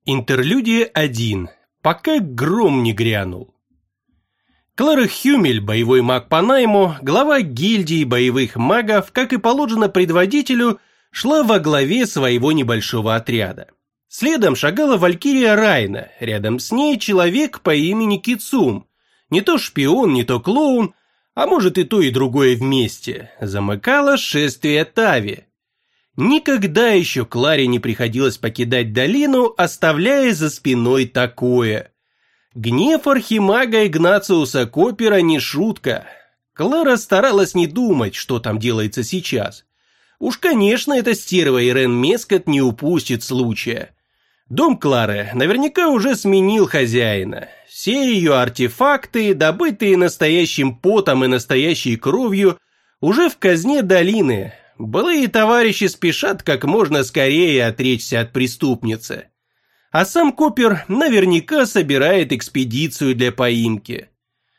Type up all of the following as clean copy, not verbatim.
Интерлюдия 1. Пока гром не грянул. Клара Хюмель, боевой маг по найму, глава гильдии боевых магов, как и положено предводителю, шла во главе своего небольшого отряда. Следом шагала валькирия Райна, рядом с ней человек по имени Кицум. Не то шпион, не то клоун, а может и то, и другое вместе. Замыкало шествие Тави. Никогда еще Кларе не приходилось покидать долину, оставляя за спиной такое. Гнев архимага Игнациуса Коппера не шутка. Клара старалась не думать, что там делается сейчас. Уж, конечно, эта стерва Ирен Мескот не упустит случая. Дом Клары наверняка уже сменил хозяина. Все ее артефакты, добытые настоящим потом и настоящей кровью, уже в казне долины. Былые товарищи спешат как можно скорее отречься от преступницы. А сам Коппер наверняка собирает экспедицию для поимки.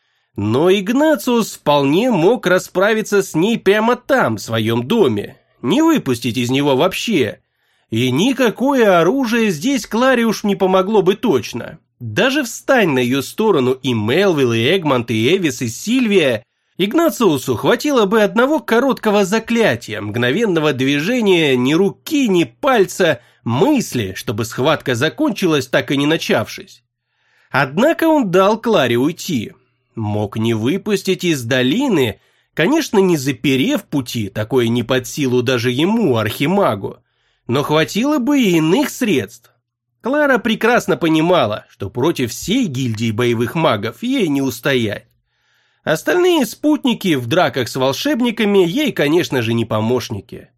Но Игнациус вполне мог расправиться с ней прямо там, в своем доме, не выпустить из него вообще. И никакое оружие здесь Кларе уж не помогло бы точно. Даже встань на ее сторону и Мелвилл, и Эгмонт, и Эвис, и Сильвия, Игнациусу хватило бы одного короткого заклятия, мгновенного движения, ни руки, ни пальца, мысли, чтобы схватка закончилась, так и не начавшись. Однако он дал Кларе уйти. Мог не выпустить из долины, конечно, не заперев пути, такое не под силу даже ему, архимагу, но хватило бы и иных средств. Клара прекрасно понимала, что против всей гильдии боевых магов ей не устоять. Остальные спутники в драках с волшебниками ей, конечно же, не помощники.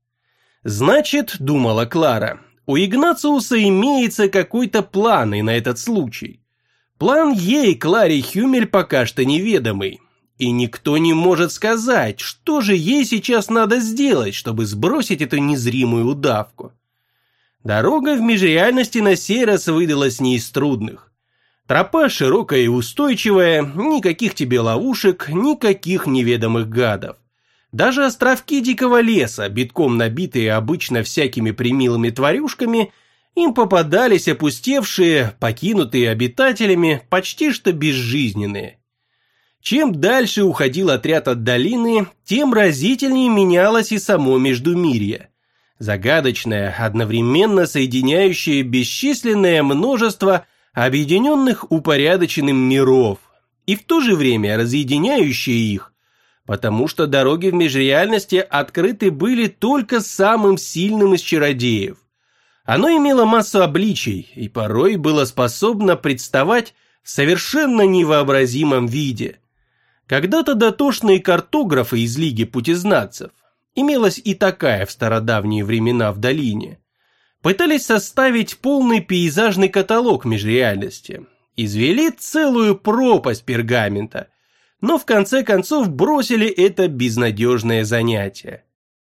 Значит, думала Клара, у Игнациуса имеется какой-то план и на этот случай. План ей, Кларе Хюмель, пока что неведомый. И никто не может сказать, что же ей сейчас надо сделать, чтобы сбросить эту незримую удавку. Дорога в межреальности на сей раз выдалась не из трудных. Тропа широкая и устойчивая, никаких тебе ловушек, никаких неведомых гадов. Даже островки дикого леса, битком набитые обычно всякими примилыми тварюшками, им попадались опустевшие, покинутые обитателями, почти что безжизненные. Чем дальше уходил отряд от долины, тем разительнее менялось и само Междумирье. Загадочное, одновременно соединяющее бесчисленное множество объединенных упорядоченным миров, и в то же время разъединяющие их, потому что дороги в межреальности открыты были только самым сильным из чародеев. Оно имело массу обличий и порой было способно представать в совершенно невообразимом виде. Когда-то дотошные картографы из Лиги Путезнатцев, имелась и такая в стародавние времена в долине, пытались составить полный пейзажный каталог межреальности, извели целую пропасть пергамента, но в конце концов бросили это безнадежное занятие.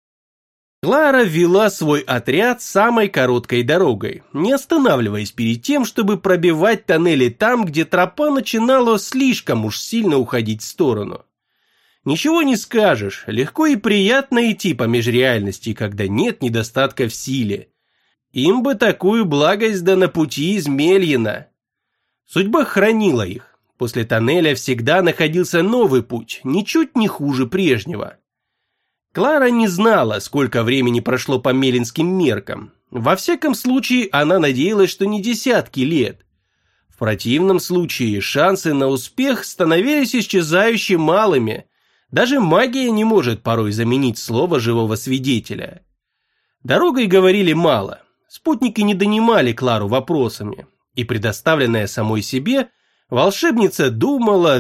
Клара вела свой отряд самой короткой дорогой, не останавливаясь перед тем, чтобы пробивать тоннели там, где тропа начинала слишком уж сильно уходить в сторону. Ничего не скажешь, легко и приятно идти по межреальности, когда нет недостатка в силе. Им бы такую благость да на пути из Мельина. Судьба хранила их. После тоннеля всегда находился новый путь, ничуть не хуже прежнего. Клара не знала, сколько времени прошло по мелинским меркам. Во всяком случае, она надеялась, что не десятки лет. В противном случае шансы на успех становились исчезающе малыми. Даже магия не может порой заменить слово живого свидетеля. Дорогой говорили мало. Спутники не донимали Клару вопросами, и, предоставленная самой себе, волшебница думала.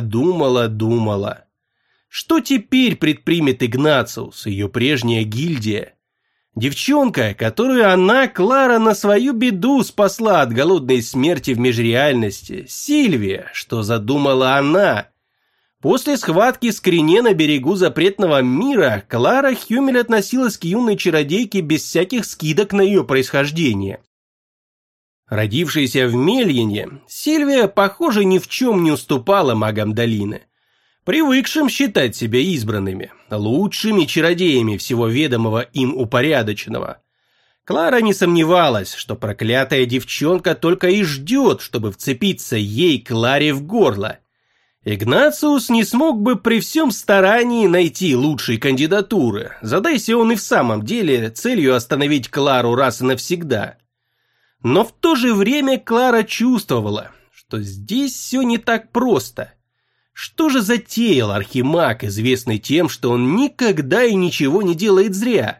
Что теперь предпримет Игнациус, ее прежняя гильдия? Девчонка, которую она, Клара, на свою беду спасла от голодной смерти в межреальности, Сильвия, что задумала она? После схватки с Крене на берегу запретного мира Клара Хюмель относилась к юной чародейке без всяких скидок на ее происхождение. Родившаяся в Мельине, Сильвия, похоже, ни в чем не уступала магам долины, привыкшим считать себя избранными, лучшими чародеями всего ведомого им упорядоченного. Клара не сомневалась, что проклятая девчонка только и ждет, чтобы вцепиться ей, Кларе, в горло. Игнациус не смог бы при всем старании найти лучшей кандидатуры, задайся он и в самом деле целью остановить Клару раз и навсегда. Но в то же время Клара чувствовала, что здесь все не так просто. Что же затеял архимаг, известный тем, что он никогда и ничего не делает зря?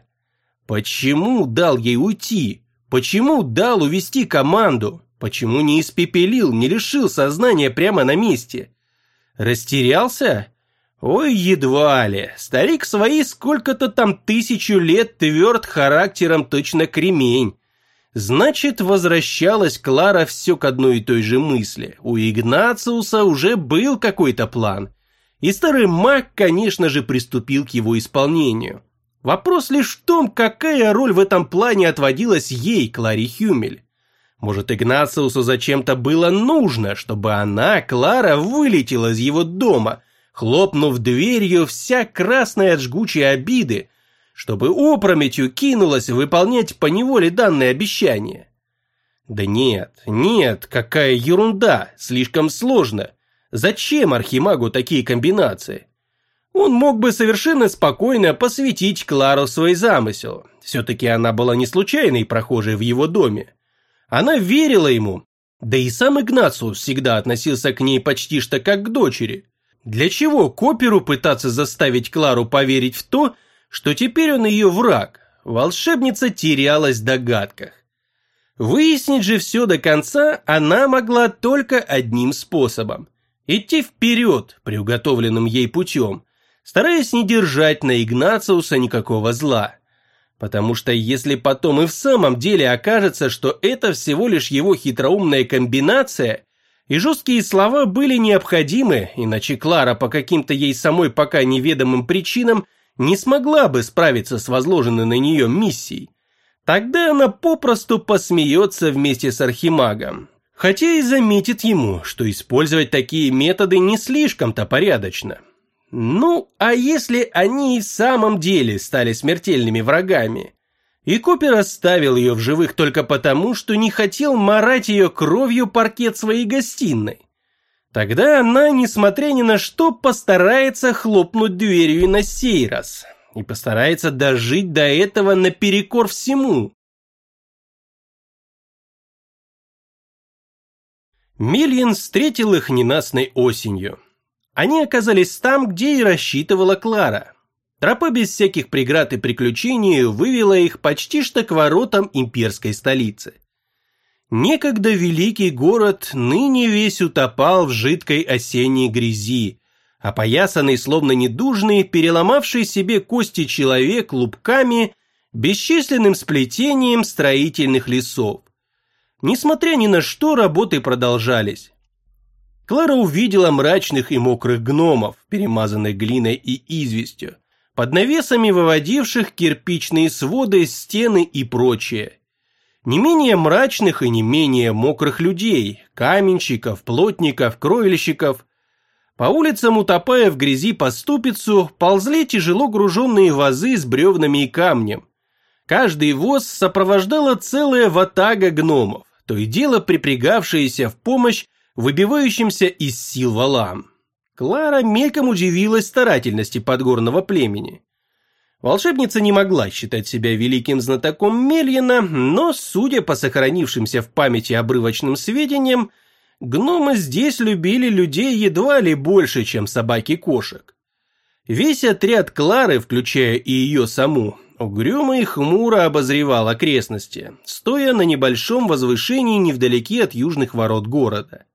Почему дал ей уйти? Почему дал увести команду? Почему не испепелил, не лишил сознания прямо на месте? Растерялся? Ой, едва ли. Старик свои сколько-то там 1000 лет тверд характером точно кремень. Значит, возвращалась Клара все к одной и той же мысли. У Игнациуса уже был какой-то план. И старый маг, конечно же, приступил к его исполнению. Вопрос лишь в том, какая роль в этом плане отводилась ей, Кларе Хюмель. Может, Игнациусу зачем-то было нужно, чтобы она, Клара, вылетела из его дома, хлопнув дверью вся красная от жгучей обиды, чтобы опрометью кинулась выполнять поневоле данное обещание. Да нет, какая ерунда, слишком сложно. Зачем архимагу такие комбинации? Он мог бы совершенно спокойно посвятить Клару в свой замысел. Все-таки она была не случайной прохожей в его доме. Она верила ему, да и сам Игнациус всегда относился к ней почти что как к дочери. Для чего Копперу пытаться заставить Клару поверить в то, что теперь он ее враг? Волшебница терялась в догадках. Выяснить же все до конца она могла только одним способом – идти вперед приуготовленным ей путем, стараясь не держать на Игнациуса никакого зла. Потому что если потом и в самом деле окажется, что это всего лишь его хитроумная комбинация, и жесткие слова были необходимы, иначе Клара по каким-то ей самой пока неведомым причинам не смогла бы справиться с возложенной на нее миссией, тогда она попросту посмеется вместе с архимагом. Хотя и заметит ему, что использовать такие методы не слишком-то порядочно. Ну, а если они и в самом деле стали смертельными врагами? И Коппер оставил ее в живых только потому, что не хотел марать ее кровью паркет своей гостиной. Тогда она, несмотря ни на что, постарается хлопнуть дверью и на сей раз. И постарается дожить до этого наперекор всему. Мельин встретил их ненастной осенью. Они оказались там, где и рассчитывала Клара. Тропа без всяких преград и приключений вывела их почти что к воротам имперской столицы. Некогда великий город ныне весь утопал в жидкой осенней грязи, опоясанный словно недужный, переломавший себе кости человек клубками, бесчисленным сплетением строительных лесов. Несмотря ни на что, работы продолжались. Клара увидела мрачных и мокрых гномов, перемазанных глиной и известью, под навесами выводивших кирпичные своды, стены и прочее. Не менее мрачных и не менее мокрых людей, каменщиков, плотников, кровельщиков. По улицам, утопая в грязи по ступицу, ползли тяжело груженные вазы с бревнами и камнем. Каждый воз сопровождала целая ватага гномов, то и дело припрягавшиеся в помощь выбивающимся из сил валам. Клара мельком удивилась старательности подгорного племени. Волшебница не могла считать себя великим знатоком Мельина, но, судя по сохранившимся в памяти обрывочным сведениям, гномы здесь любили людей едва ли больше, чем собаки-кошек. Весь отряд Клары, включая и ее саму, угрюмо и хмуро обозревал окрестности, стоя на небольшом возвышении невдалеке от южных ворот города.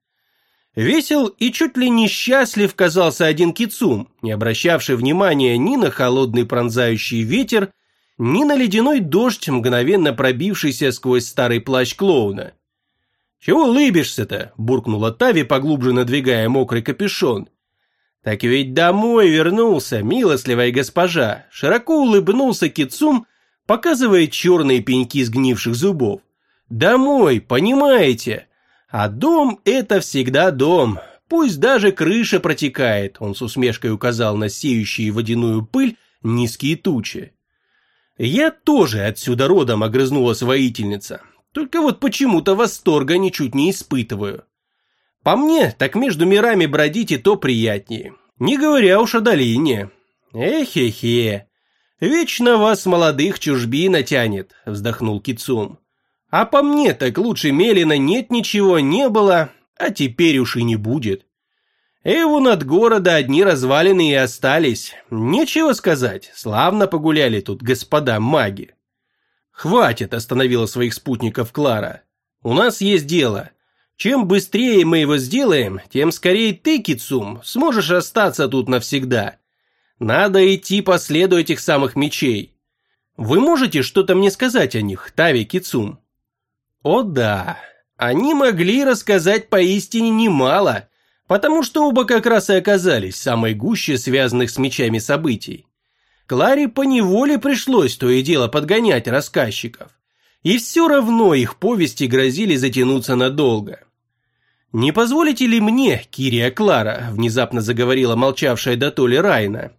Весел и чуть ли не счастлив казался один кицум, не обращавший внимания ни на холодный пронзающий ветер, ни на ледяной дождь, мгновенно пробившийся сквозь старый плащ клоуна. «Чего улыбишься-то?» – буркнула Тави, поглубже надвигая мокрый капюшон. «Так ведь домой вернулся, милостливая госпожа!» – широко улыбнулся кицум, показывая черные пеньки сгнивших зубов. «Домой, понимаете? А дом – это всегда дом, пусть даже крыша протекает», – он с усмешкой указал на сеющие водяную пыль низкие тучи. «Я тоже отсюда родом», — огрызнулась воительница. «Только вот почему-то восторга ничуть не испытываю. По мне, так между мирами бродить и то приятнее, не говоря уж о долине». «Эхе-хе, вечно вас, молодых, чужбина тянет», — вздохнул Кицум. «А по мне, так лучше Мелина нет ничего, не было, а теперь уж и не будет. Вон от города одни развалины и остались. Нечего сказать, славно погуляли тут господа маги». «Хватит», — остановила своих спутников Клара. «У нас есть дело. Чем быстрее мы его сделаем, тем скорее ты, Кицум, сможешь остаться тут навсегда. Надо идти по следу этих самых мечей. Вы можете что-то мне сказать о них, Тави Кицум?» О да, они могли рассказать поистине немало, потому что оба как раз и оказались в самой гуще связанных с мечами событий. Кларе поневоле пришлось то и дело подгонять рассказчиков, и все равно их повести грозили затянуться надолго. «Не позволите ли мне, Кирия Клара», — внезапно заговорила молчавшая дотоле Райна,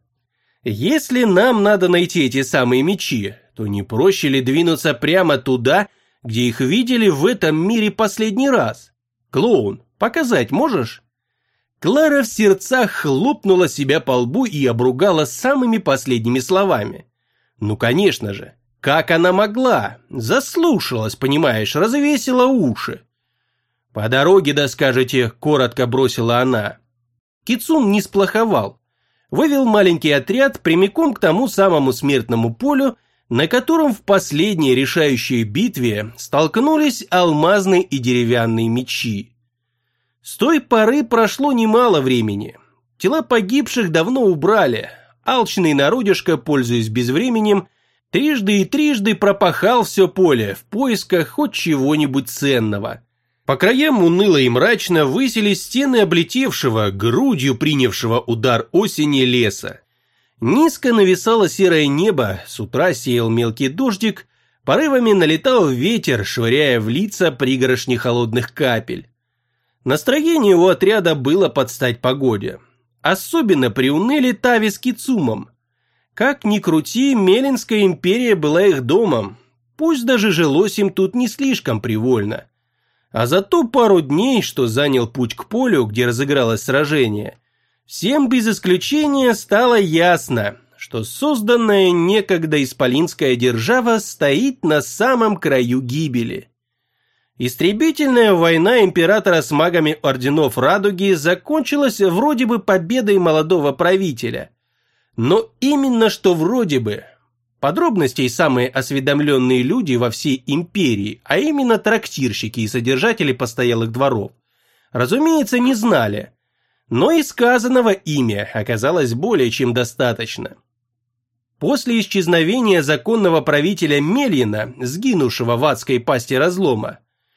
«если нам надо найти эти самые мечи, то не проще ли двинуться прямо туда, где их видели в этом мире последний раз? Клоун, показать можешь?» Клара в сердцах хлопнула себя по лбу и обругала самыми последними словами. Ну, конечно же, как она могла? Заслушалась, понимаешь, развесила уши. «По дороге, да скажете», — коротко бросила она. Кицум не сплоховал. Вывел маленький отряд прямиком к тому самому смертному полю, на котором в последней решающей битве столкнулись алмазные и деревянные мечи. С той поры прошло немало времени. Тела погибших давно убрали. Алчный народишко, пользуясь безвременем, трижды и трижды пропахал все поле в поисках хоть чего-нибудь ценного. По краям уныло и мрачно высились стены облетевшего, грудью принявшего удар осени леса. Низко нависало серое небо, с утра сеял мелкий дождик, порывами налетал ветер, швыряя в лица пригоршни холодных капель. Настроение у отряда было под стать погоде. Особенно приуныли Тави с Кицумом. Как ни крути, Мелинская империя была их домом, пусть даже жилось им тут не слишком привольно. А за ту пару дней, что занял путь к полю, где разыгралось сражение, всем без исключения стало ясно, что созданная некогда исполинская держава стоит на самом краю гибели. Истребительная война императора с магами орденов Радуги закончилась вроде бы победой молодого правителя. Но именно что вроде бы. Подробностей самые осведомленные люди во всей империи, а именно трактирщики и содержатели постоялых дворов, разумеется, не знали. Но и сказанного ими оказалось более чем достаточно. После исчезновения законного правителя Мелина, сгинувшего в адской пасти разлома,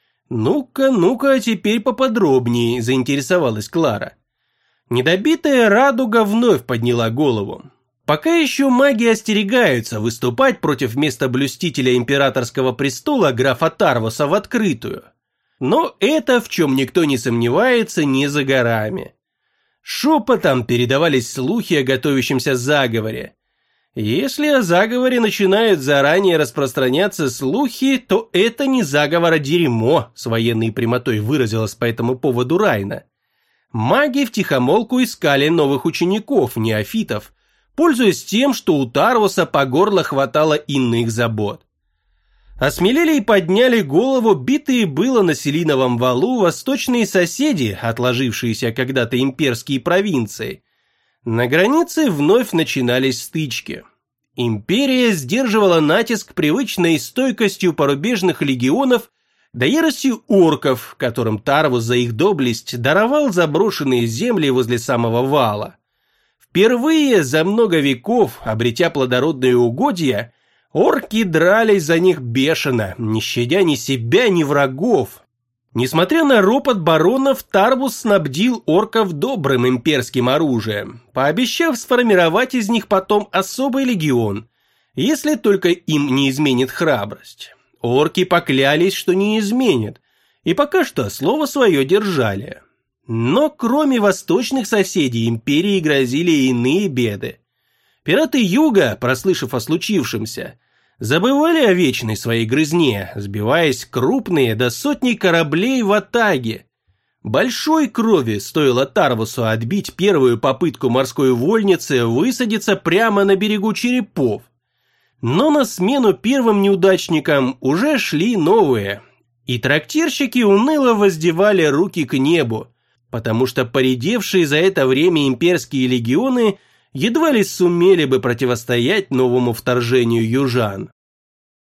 «Ну-ка, теперь поподробнее», – заинтересовалась Клара. Недобитая радуга вновь подняла голову. Пока еще маги остерегаются выступать против местоблюстителя императорского престола графа Тарвоса в открытую. Но это, в чем никто не сомневается, не за горами. Шепотом передавались слухи о готовящемся заговоре. Если о заговоре начинают заранее распространяться слухи, то это не заговор, а дерьмо, с военной прямотой выразилась по этому поводу Райна. Маги втихомолку искали новых учеников, неофитов, пользуясь тем, что у Тарвоса по горло хватало иных забот. Осмелели и подняли голову битые было на Селиновом валу восточные соседи, отложившиеся когда-то имперские провинции. На границе вновь начинались стычки. Империя сдерживала натиск привычной стойкостью порубежных легионов да яростью орков, которым Тарвус за их доблесть даровал заброшенные земли возле самого вала. Впервые за много веков, обретя плодородные угодья, орки дрались за них бешено, не щадя ни себя, ни врагов. Несмотря на ропот баронов, Тарвус снабдил орков добрым имперским оружием, пообещав сформировать из них потом особый легион, если только им не изменит храбрость. Орки поклялись, что не изменят, и пока что слово свое держали. Но кроме восточных соседей империи грозили иные беды. Пираты Юга, прослышав о случившемся, Забывали о вечной своей грызне, сбиваясь крупные до сотни кораблей в атаге. Большой крови стоило Тарвусу отбить первую попытку морской вольницы высадиться прямо на берегу черепов. Но на смену первым неудачникам уже шли новые, и трактирщики уныло воздевали руки к небу, потому что поредевшие за это время имперские легионы едва ли сумели бы противостоять новому вторжению южан.